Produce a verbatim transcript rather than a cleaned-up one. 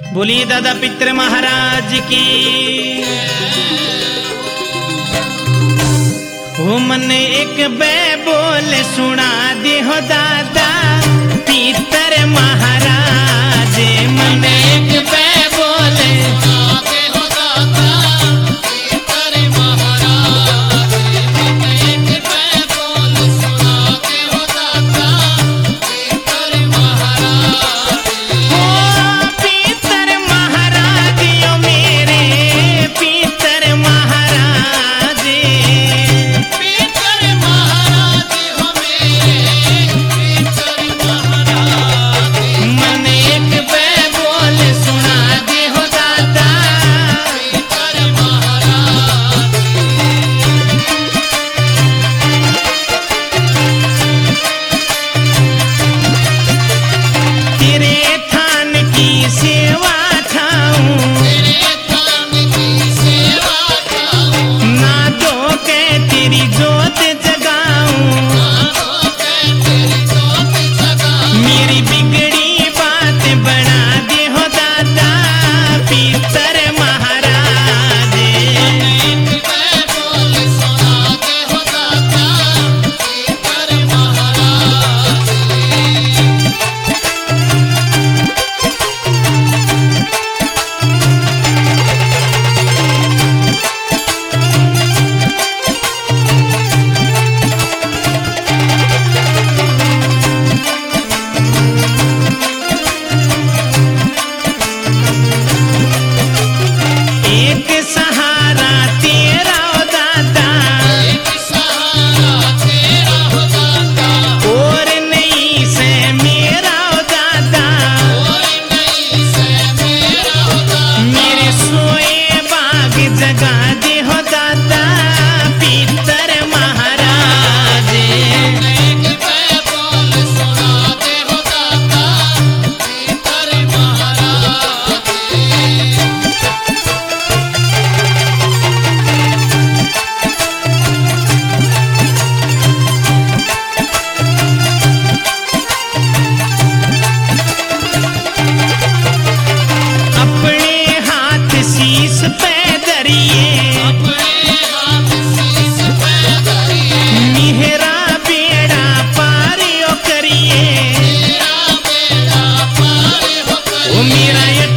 बोलिए दादा पित्र महाराज की। हो मन एक बे बोल सुना दे हो दादा पितर महाराज। मन एक बे बोल सुना दे हो दादा पितर महाराज। मन एक बे बोल सुना दे हो दादा पितर महाराज। हो पितर महाराज यो मेरे पितर महाराज। पितर महाराज हो मेरे पितर महाराज। मन एक बे बोल सुना दे हो दादा पितर महाराज। तेरे थान की सेवा ठाऊं, तेरे थान की सेवा ठाऊं, ना दो के तेरी जोत जगाऊं, ना दो के तेरी जोत जगाऊं। मेरी बिगड़ी बात बना दे हो दादा पितर महाराज। एक बे बोल सुना दे हो दादा पितर महाराज। एक सहारा तेरा हो दादा, एक सहारा तेरा हो दादा, और नहीं से मेरा हो दादा, और नहीं से मेरा हो दादा। मेरे सोए बाग जगा दे हो दादा पितर महाराज। एक बे बोल सुना दे हो दादा पितर महाराज। अपने हाथ शीस पे धरिए, अपने हाथ शीस पे धरिए, मेरा बेड़ा पार यो करिए, मेरा बेड़ा पार हो करिए। ओ मेरा ये